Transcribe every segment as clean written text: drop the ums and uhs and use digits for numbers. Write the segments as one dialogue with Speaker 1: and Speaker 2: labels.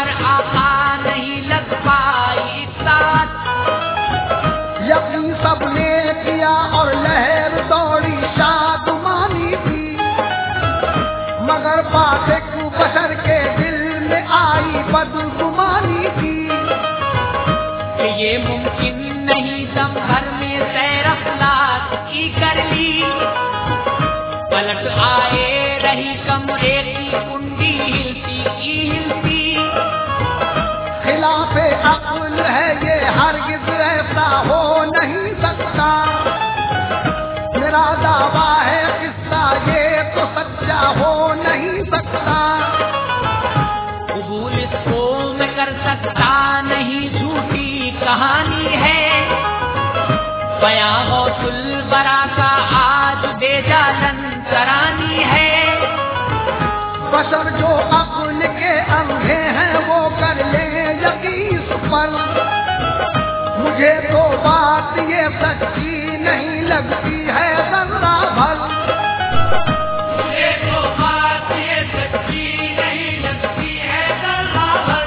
Speaker 1: पर आका नहीं लग पाई साथ।
Speaker 2: यकीन सबने किया और लहर दौड़ी शादमानी थी, मगर पाक बशर के दिल में आई बदगुमानी थी
Speaker 1: कि ये मुमकिन नहीं दम भर में सैर अखलाक की कर ली। पलट आए रही कमरे की कुंडी हिलती की हिलती।
Speaker 2: खिलाफे अक्ल है ये हरगिज़ ऐसा हो नहीं सकता। मेरा दावा है किस्सा ये तो सच्चा हो नहीं सकता।
Speaker 1: कबूल इसको मैं कर सकता नहीं, झूठी कहानी है। बयां गौसुल बरा का आज बेजालन तरानी है।
Speaker 2: बशर जो अक्ल के अंधे हैं वो कर ले यकीन पर। मुझे तो बात ये सच्ची नहीं लगती है जरा भर।
Speaker 1: मुझे तो बात ये सच्ची नहीं लगती है जरा भर।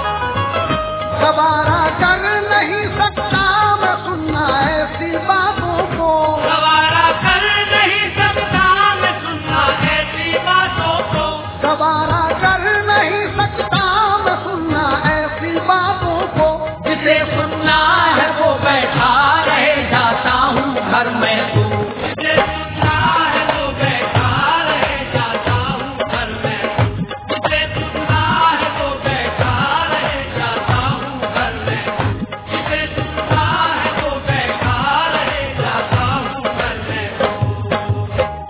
Speaker 2: गवारा कर नहीं सकता मैं सुनना ऐसी बातों को।
Speaker 1: गवारा कर नहीं सकता मैं सुनना ऐसी बातों को।
Speaker 2: गवारा कर नहीं सकता मैं सुनना ऐसी बातों को।
Speaker 1: जिसे सुनना है वो बैठा रहे, जाता हूँ घर में तू। जिसे सुनना है वो बैठा रहे, जाता हूँ घर में तू। जिसे सुनना है वो बैठा रहे, जाता हूँ घर में तू। जिसे सुनना है वो बैठा रहे, जाता हूँ घर में तू।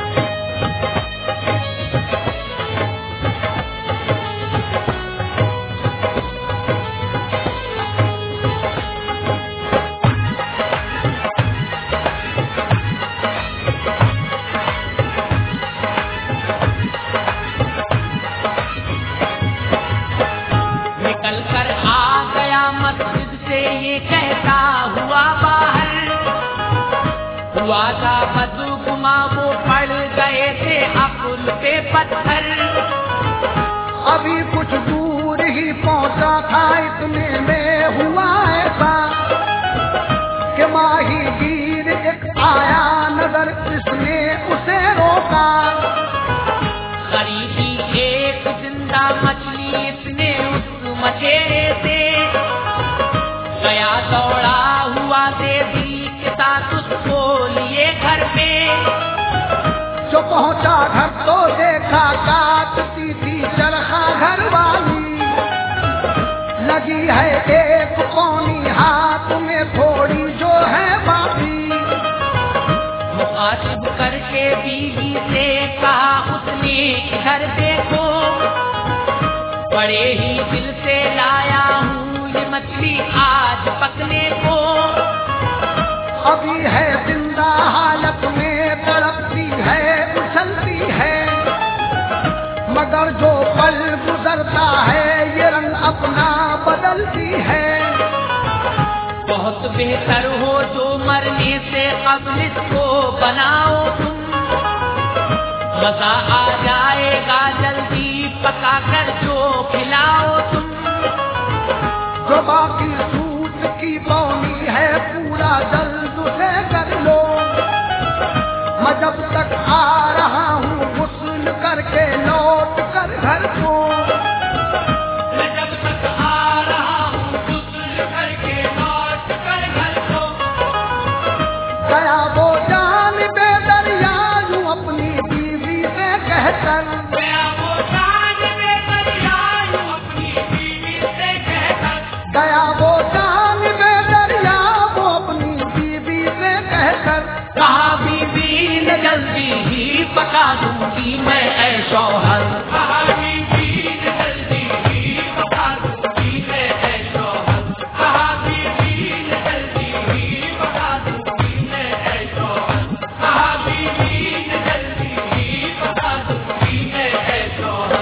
Speaker 1: निकल कर आ गया मस्जिद से ये कहता हुआ बाहर। हुआ था बदगुमा वो पड़ गए थे अकुल पे पत्थर।
Speaker 2: अभी कुछ दूर ही पहुंचा था इतने में हुआ ऐसा कि माही गिर एक आया नजर, इसने उसे रोका।
Speaker 1: खरीदी एक जिंदा मछली इसने उस मछेरे से। गया दौड़ा हुआ देवी के साथ उसको लिए घर पे।
Speaker 2: जो पहुंचा घर तो देखा काटती थी चरखा घर वाली। लगी है एक पौनी हाथ में थोड़ी जो है बाकी।
Speaker 1: मुखातिब करके बीवी से कहा उसने घर देखो। बड़े ही दिल से लाया हूँ ये मछली आज पकने को।
Speaker 2: अभी है जिंदा हालत में तड़पती है उछलती है, मगर जो पल गुजरता है ये रंग अपना बदलती है।
Speaker 1: बहुत बेहतर हो जो मरने से कब्ल इसको बनाओ तुम। मजा आ जाएगा जल्दी पका कर जो खिलाओ तुम।
Speaker 2: जो बाकी सूट की पौनी है पूरा जल्द से कर लो। मैं जब तक आ रहा हूँ गुस्ल करके लौट कर घर को।
Speaker 1: मैं जब तक आ रहा हूँ गुस्ल करके लौट कर घर को।
Speaker 2: गया वो जान बेदरिया यूं अपनी बीवी से कहकर।
Speaker 1: गया वो जान बेदरिया यूं अपनी बीवी से कहकर।
Speaker 2: गया वो जान बेदरिया वो अपनी बीवी से कहकर।
Speaker 1: कहा बीवी ने जल्दी ही पका दूंगी मैं ऐ शौहर। कहा बीवी ने जल्दी ही पका दूंगी मैं ऐ शौहर। कहा बीवी ने जल्दी ही पका दूंगी मैं ऐ शौहर। कहा बीवी ने जल्दी ही पका दूंगी मैं ऐ शौहर।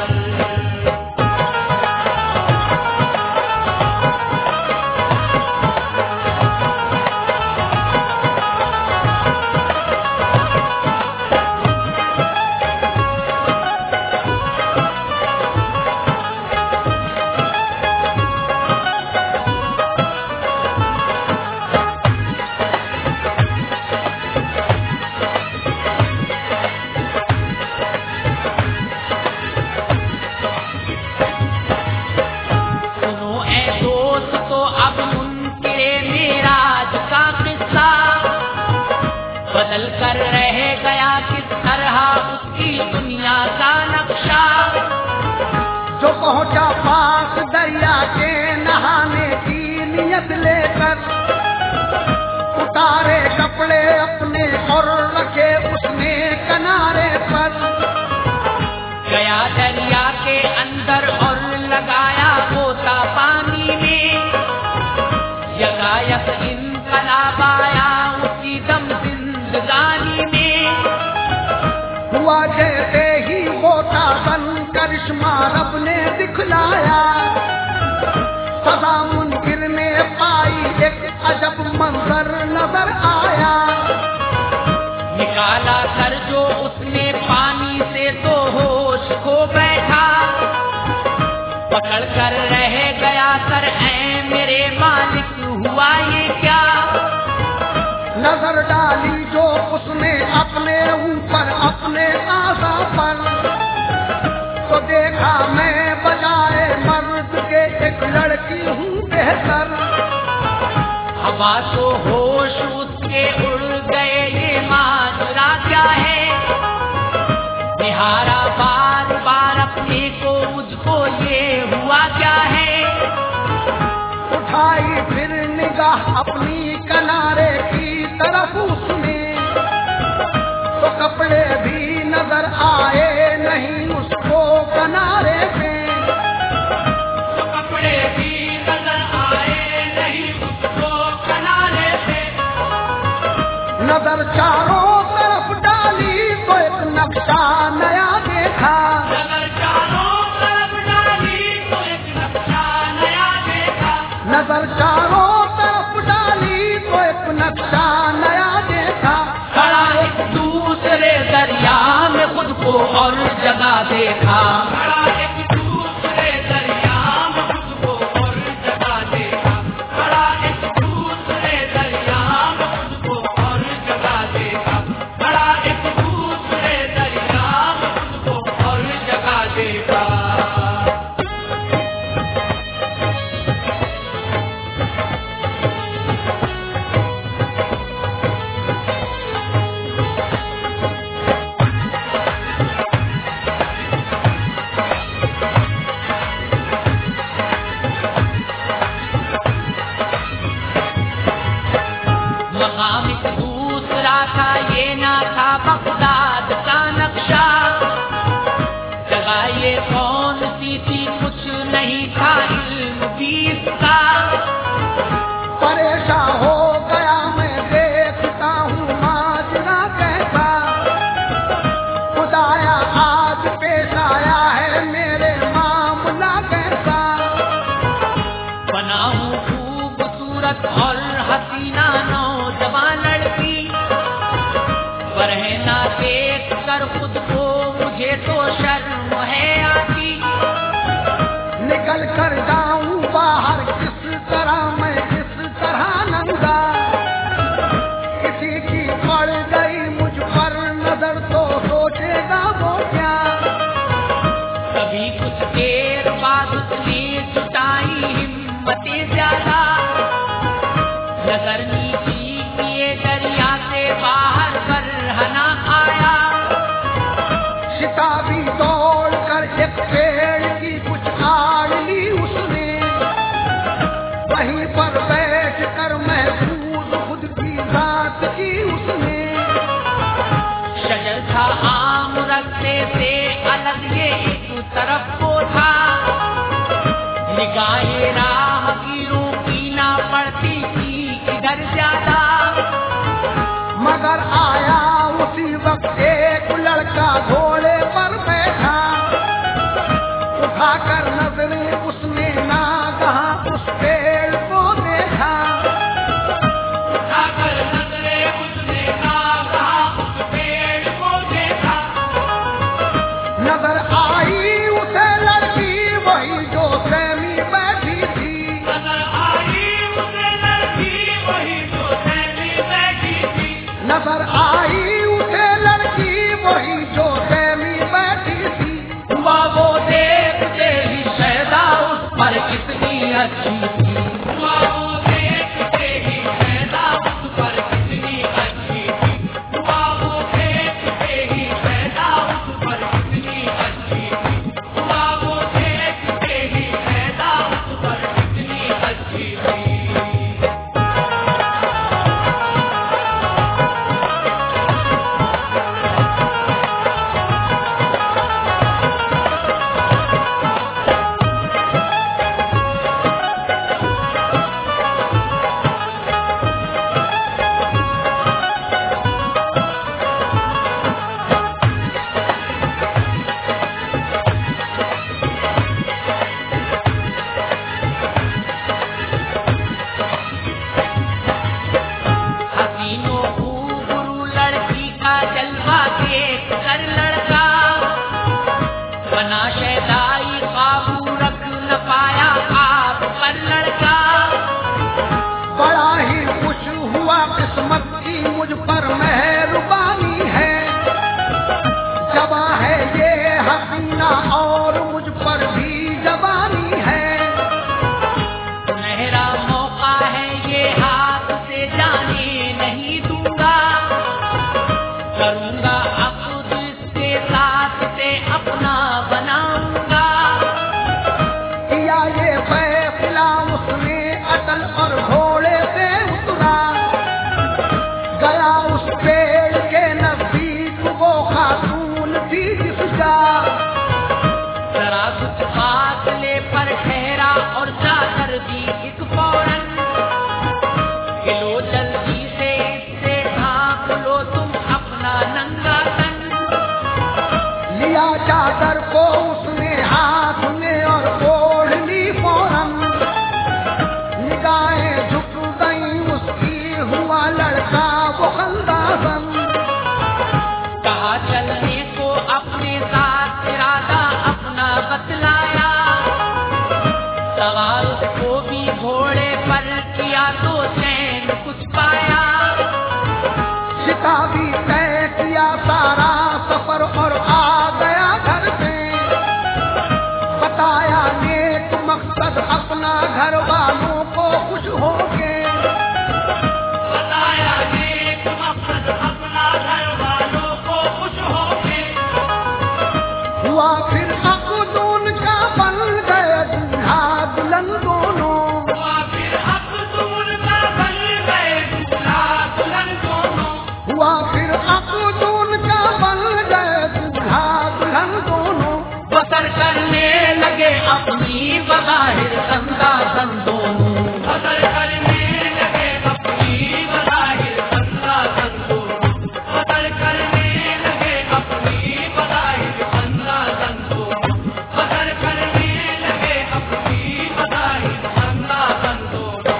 Speaker 2: पहुंचा पास दरिया के नहाने की नियत लेकर, उतारे कपड़े अपने और रखे उसने किनारे पर।
Speaker 1: गया दरिया के अंदर और लगाया गोता पानी में, यकायक इनकलाब आया उसी दम जिंदगानी में।
Speaker 2: हुआ जैसे ही गोता बन करिश्मा रब ने दिखलाया, सदा मुनकिर ने पाई एक अजब मंजर नजर आया।
Speaker 1: निकाला कर जो उसने पानी से तो होश खो बैठा, पकड़ कर रह गया सर ऐ मेरे मालिक हुआ ये क्या।
Speaker 2: नजर डाली जो उसने अपने ऊपर अपने आजा पर, तो देखा मैं बजाए मर्द के एक लड़की हूँ बेहतर।
Speaker 1: हवा तो होश उसके उड़ गए ये माजरा क्या है, निहारा बार बार अपने को मुझको ये हुआ क्या है।
Speaker 2: उठाई फिर निगाह अपनी किनारे की तरफ उसने, तो कपड़े भी नजर आए नहीं उसको किनारे पे।
Speaker 1: तो कपड़े भी नजर आए नहीं उसको किनारे पे।
Speaker 2: नजर चारों तरफ डाली तो एक नक्शा नया देखा,
Speaker 1: नजर चारों तरफ डाली तो एक नक्शा नया देखा।
Speaker 2: नजर चारों तरफ डाली तो एक नक्शा नया देखा।
Speaker 1: खड़ा एक दूसरे दरिया में खुद को और जगह देखा, खड़ा एक दूसरे दरिया में खुद को और जगह देखा, खड़ा एक दूसरे दरिया में खुद को और जगह देखा, खड़ा एक दूसरे दरिया में खुद को और जगह देखा। मकाम एक दूसरा था ये ना था बगदाद का नक्शा, जगह ये कौन सी थी कुछ नहीं था इल्म भी इसका।
Speaker 2: परेशान हो गया मैं देखता हूँ माजरा कैसा, खुदाया आज पेश आया है मेरे मामला कैसा।
Speaker 1: बनाऊं खूबसूरत और हसीना नौजवान लड़की, पर है ना देख कर खुद को मुझे तो शर्म है आती।
Speaker 2: निकल कर जाऊं बाहर किस तरह मैं किस तरह नंगा, किसी की पड़ गई मुझ पर नजर तो सोचेगा वो क्या।
Speaker 1: कभी कुछ देर बाद उसने जुटाई हिम्मतें ज्यादा, नजर नीची किए दरिया से बाहर बरहना आया।
Speaker 2: शिताबी दौड़ कर एक पेड़ की कुछ आड़ ली उसने, वहीं पर बैठ कर महसूस खुद की बात की उसने।
Speaker 1: शजर था आम रस्ते से अलग ये एक तरफ को था, निगाहे राहगीरों की ना पड़ती थी इधर ज्यादा।
Speaker 2: मगर आया उसी वक्त एक लड़का घोड़े पर बैठा, उठाकर नजरें उसने ना कहा उस पेड़ को देखा।
Speaker 1: उठाकर नजरें उसने ना कहा उस पेड़ को देखा।
Speaker 2: नजर आई उसे लड़की वही जो सहमी बैठी थी,
Speaker 1: नजर आई उसे लड़की वही जो सहमी बैठी थी।
Speaker 2: नजर आई उसे लड़की वही जो सहमी बैठी थी।
Speaker 1: हुआ वो देखते ही शैदा उस पर कितनी अच्छी थी, हुआ वो देखते ही शैदा उस पर कितनी अच्छी थी, हुआ वो देखते ही शैदा उस पर कितनी अच्छी थी, हुआ वो देखते बनाऊंगा।
Speaker 2: किया ये फैसला उसने अटल और घोड़े से उतरा, गया उस पेड़ के नजदीक वो खातून थी जिसका
Speaker 1: जरा कुछ फासले पर ठहरा और चादर दी एक फौरन, लो जल्दी से इससे ढांप लो तुम अपना नंगा तन।
Speaker 2: लिया चादर को उसने हाथ में और ओढ़ ली फौरन, निगाहें झुक गई उसकी, हुआ लड़का वो खंदासन।
Speaker 1: कहा चलने को अपने साथ इरादा अपना बतलाया, सवाल को भी घोड़े पर किया तो चैन कुछ पाया।
Speaker 2: शिकाबी तय किया सारा सफर और आ गया घर से, बताया नेक मकसद अपना घर वालों को खुश हो के,
Speaker 1: बताया नेक मकसद अपना घर वालों को खुश हो के।
Speaker 2: हुआ फिर अकदून का बन गए दूल्हा दुल्हन दोनों,
Speaker 1: हुआ फिर अकदून का बन गए दूल्हा दुल्हन दोनों।
Speaker 2: हुआ फिर अकदून का बन गए दूल्हा दुल्हन दोनों,
Speaker 1: बसर करने लगे अपनी बज़ाहिर अंदाज़न दोनों, बसर करने लगे अपनी बज़ाहिर अंदाज़न दोनों, बसर करने लगे अपनी बज़ाहिर अंदाज़न दोनों, बसर करने लगे अपनी बज़ाहिर अंदाज़न दोनों।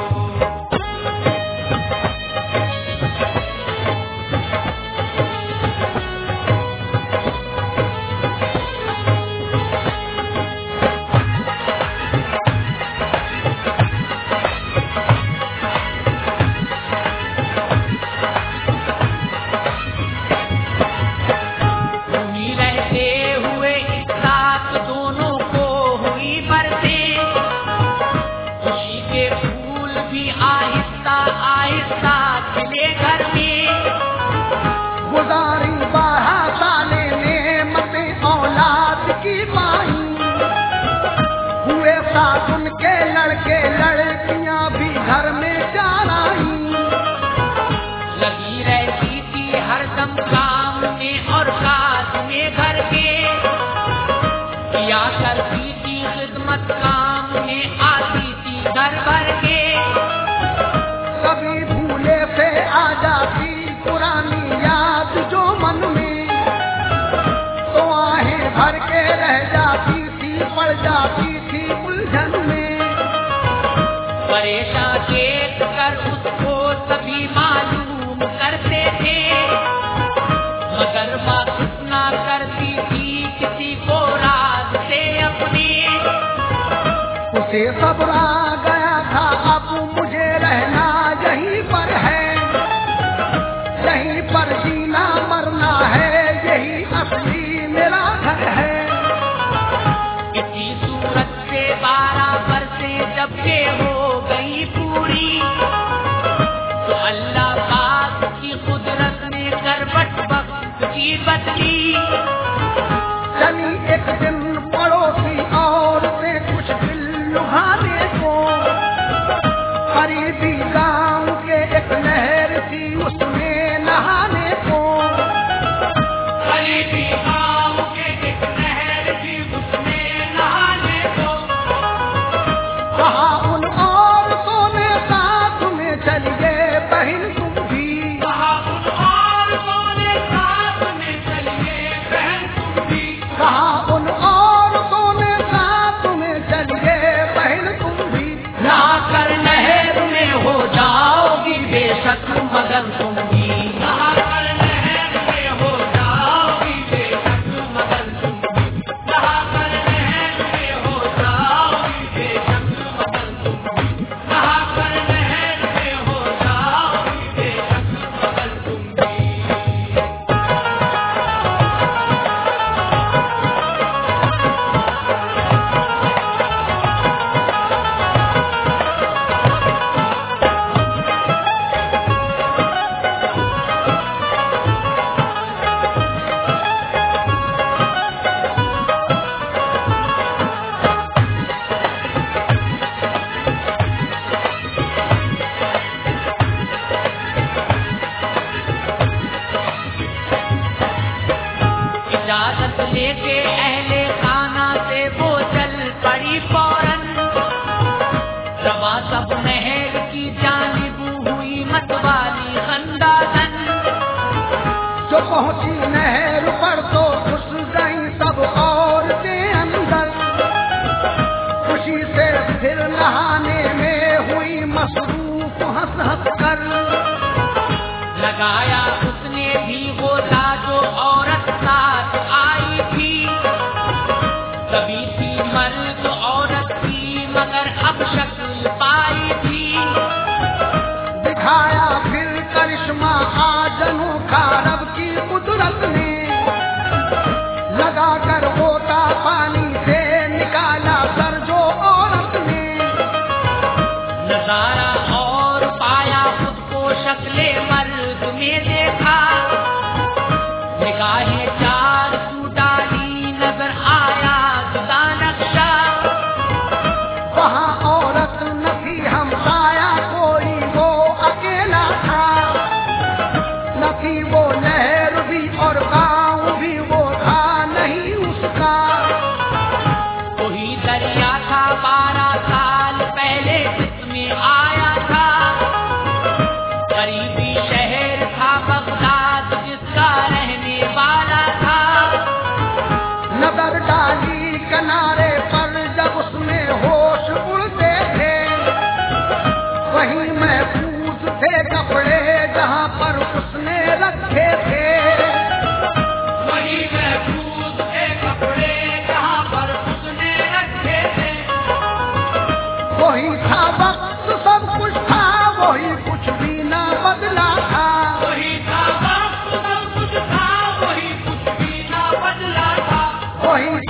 Speaker 1: घूमी रहते हुए एक साथ दोनों को हुई बरसें, खुशी के फूल भी आहिस्ता आहिस्ता खिले घर में।
Speaker 2: गुजारी 12 साले नेमतें औलाद की पाई, हुए साथ उनके लड़के लड़कियां भी घर में चार आई।
Speaker 1: लगी रहती थी हरदम काम में और काज में घर के, किया करती थी खिदमत काम में आती थी घर भर के।
Speaker 2: कभी भूले से आ जाती पुरानी याद जो मन में, तो आहें भर के रह जाती थी, पड़ जाती थी उलझन में।
Speaker 1: परेशान देख कर उसको सभी मालूम करते थे, मगर वाकिफ ना करती थी किसी को राज से अपने।
Speaker 2: उसे सब्र आ गया था अब मुझे रहना यहीं पर है, यहीं पर जीना मरना है, यही असली मेरा घर है।
Speaker 1: किसी सूरत से 12 बरसें जब के हो गई पूरी, तो अल्लाह पाक की कुदरत ने करवट वक्त की बदली।
Speaker 2: चली एक दिन पड़ोसी और से कुछ दिल लुभाने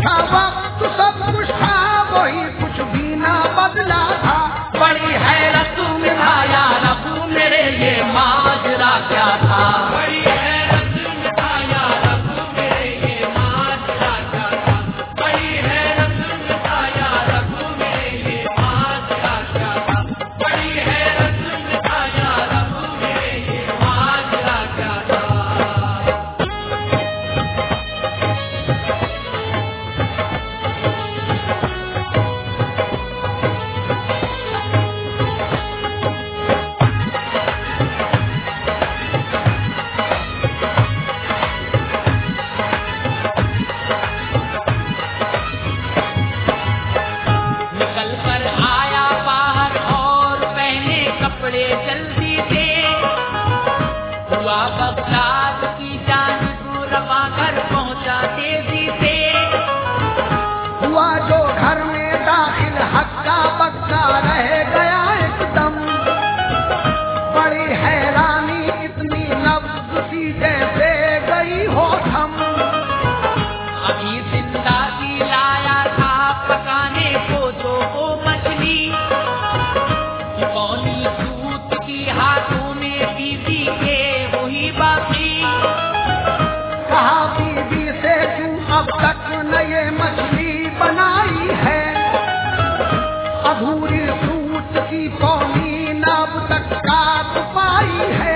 Speaker 2: था वक्त सब कुछ था वही कुछ भी ना बदला था।
Speaker 1: बड़ी हैरत में आया रब मेरे ये माजरा क्या था। बड़ी हैरत में आया रब मेरे ये माजरा क्या था। बड़ी हैरत में आया रब मेरे ये माजरा क्या था। बड़ी हैरत में आया रब मेरे ये माजरा क्या था। निकल कर आया बाहर और पहने कपड़े जल्दी से हुआ बगदाद की जानिब रवा घर पहुंचा तेजी से।
Speaker 2: हुआ जो घर में दाखिल हक्का बक्का रह गया एकदम। बड़ी हैरानी इतनी नब्ज सी जैसे गई हो थम।
Speaker 1: अभी जिंदा की लाया था पकाने को तो वो मछली पौनी सूत की हाथों में बीबी के वही बाकी।
Speaker 2: कहा बीबी से क्यों अब तक न ये मछली बनाई है। अधूरी सूत की पौनी न अब तक काट पाई है।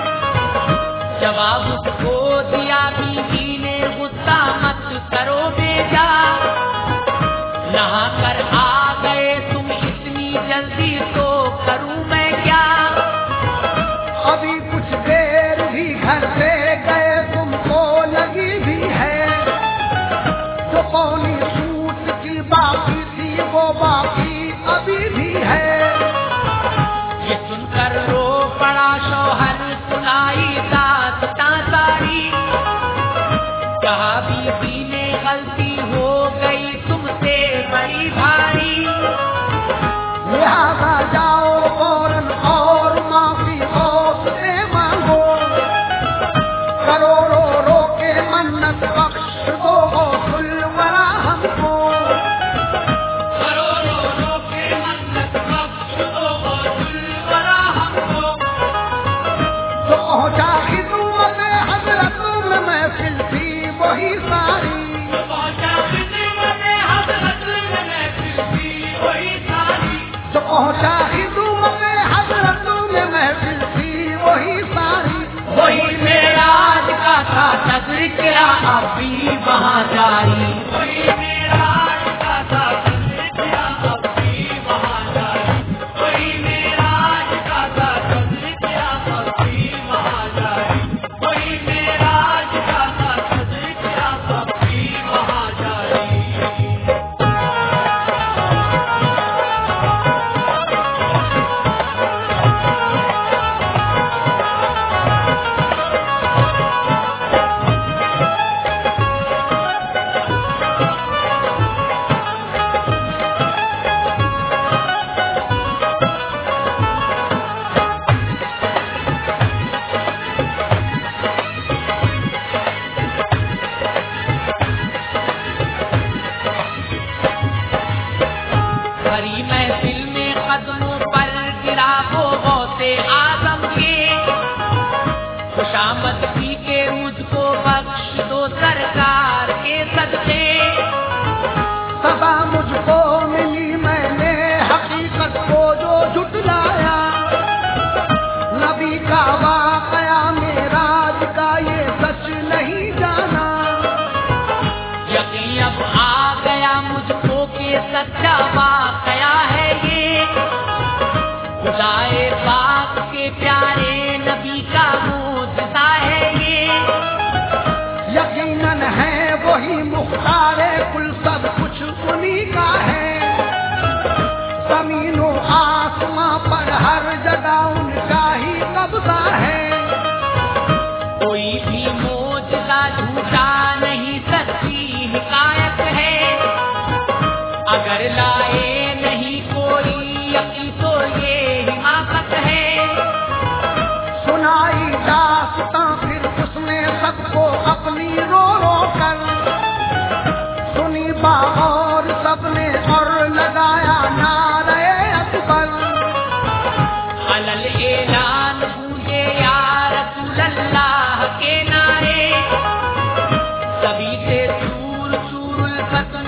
Speaker 1: जवाब उसको दिया बीबी ने गुस्सा मत करो बेजा। नहा कर आ गए तुम इतनी जल्दी तो करूं मैं क्या।
Speaker 2: अभी कुछ देर भी घर से गए तुमको लगी भी है। जो पौनी सूत की बाकी थी वो बाकी अभी भी है।
Speaker 1: ये सुनकर रो पड़ा शौहर सुनाई दास्तां सारी। कहा बीबी ने गलती हो गई तुमसे बड़ी भारी।
Speaker 2: लिहाजा जाओ फौरन और माफी से मांगो। करोड़ों रो के मन्नत बख्श दो गुलवरा हमको।
Speaker 1: करोड़ों रो के मन्नत बख्श दो गुलवरा हमको।
Speaker 2: तो पहुंचा खिदमत हजरत में महफिल थी वही सारी।
Speaker 1: पहुंचा खिदमत हज़रत में महफिल थी वही सारी।
Speaker 2: तो पहुंचा खिदमत हजरत में महफिल थी वही सारी।
Speaker 1: वही मेराज का था तज़किरा अभी वहाँ जारी। वही मेराज का था तज़किरा अभी वहाँ जारी। वही मेराज का था तज़किरा अभी वहाँ जारी। वही मेराज का था तज़किरा अभी वहाँ जारी। भरी महफिल में कदमों पर गिरा वो गौसे आजम के। खुशामद की के मुझको बख्श दो सरकार के सदके।
Speaker 2: सदा मुझको मिली मैंने हकीकत को जो जुटलाया। नबी का वाकया मेराज का ये सच नहीं जाना।
Speaker 1: यकीन अब आ गया मुझको के सच्चा वाकया है ये। खुदाए पाक के प्यारे नबी का मुझसा है ये।
Speaker 2: यकीनन है वही मुख्तारे कुल सब कुछ उन्हीं का है। जमीनों आसमां पर हर जगह उनका ही कब्जा है।
Speaker 1: कोई भी मौजज़ा झूठा नहीं सच्ची हिकायत है। अगर लाए नहीं कोई यकीन तो ये हिमाकत है।
Speaker 2: और सबने और लगाया नारे अकबर।
Speaker 1: अलल ऐलान गूंजे या रसूल अल्लाह के नारे, सभी से सूर सूरुल फत